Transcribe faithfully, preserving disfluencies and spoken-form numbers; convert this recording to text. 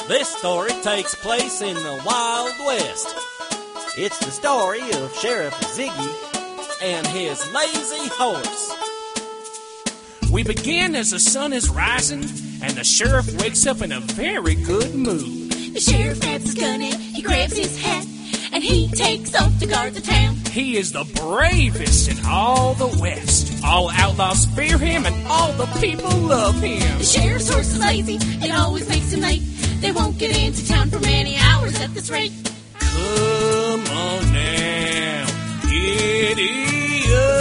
This story takes place in the Wild West. It's the story of Sheriff Ziggy and his lazy horse. We begin as the sun is rising, and the sheriff wakes up in a very good mood. The sheriff grabs his gun and he grabs his hat, and he takes off to guard the town. He is the bravest in all the West. All outlaws fear him, and all the people love him. The sheriff's horse is lazy, it always makes him late. They won't get into town for many hours at this rate. Come on now, giddy up.